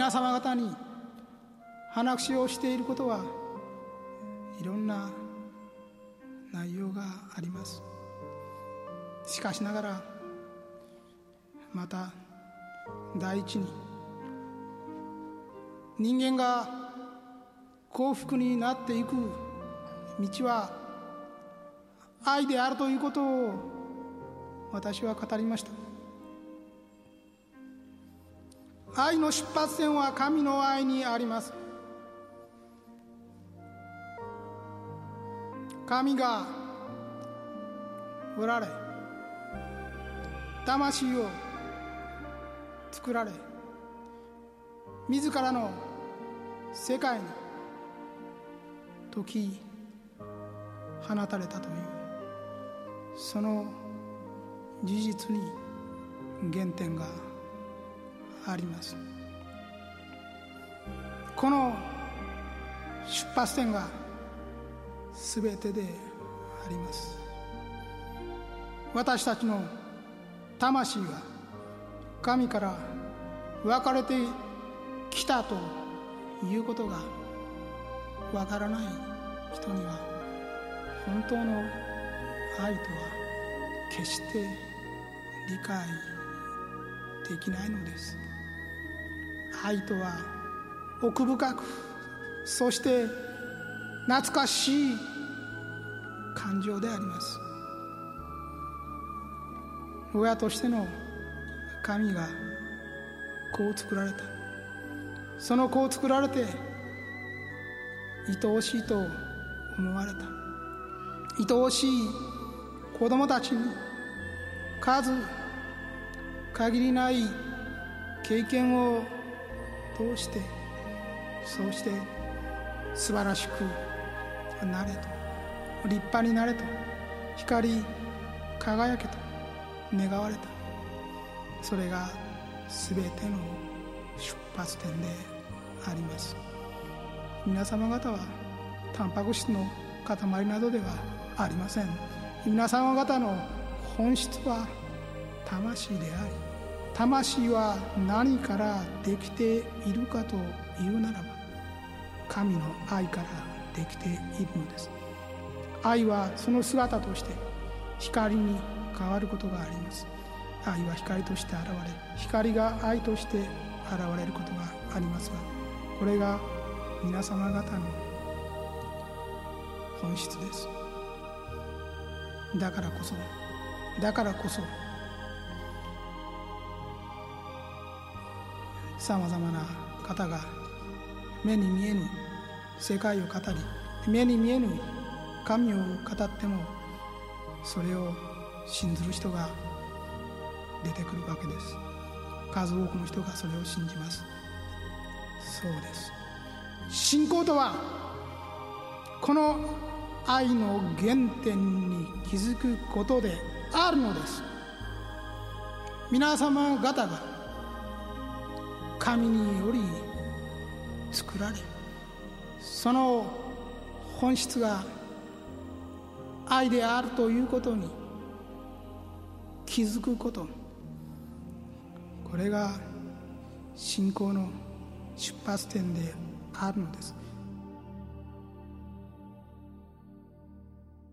皆様方に話をしていることはいろんな内容があります。しかしながら、また第一に人間が幸福になっていく道は愛であるということを私は語りました。愛の出発点は神の愛にあります。神がおられ、魂を作られ、自らの世界に解き放たれたという、その事実に原点があります。この出発点が全てであります。私たちの魂が神から分かれてきたということがわからない人には、本当の愛とは決して理解できないのです。愛とは奥深く、そして懐かしい感情であります。親としての神が子を作られた。その子を作られて愛おしいと思われた。愛おしい子供たちに数限りない経験を通して、そうして素晴らしくなれと、立派になれと、光り輝けと願われた。それが全ての出発点であります。皆様方はタンパク質の塊などではありません。皆様方の本質は魂であり、魂は何からできているかというならば、神の愛からできているのです。愛はその姿として光に変わることがあります。愛は光として現れ、光が愛として現れることがありますが、これが皆様方の本質です。だからこそさまざまな方が目に見えぬ世界を語り、目に見えぬ神を語っても、それを信ずる人が出てくるわけです。数多くの人がそれを信じます。そうです。信仰とはこの愛の原点に気づくことであるのです。皆様方が神により作られ、その本質が愛であるということに気づくこと、これが信仰の出発点であるのです。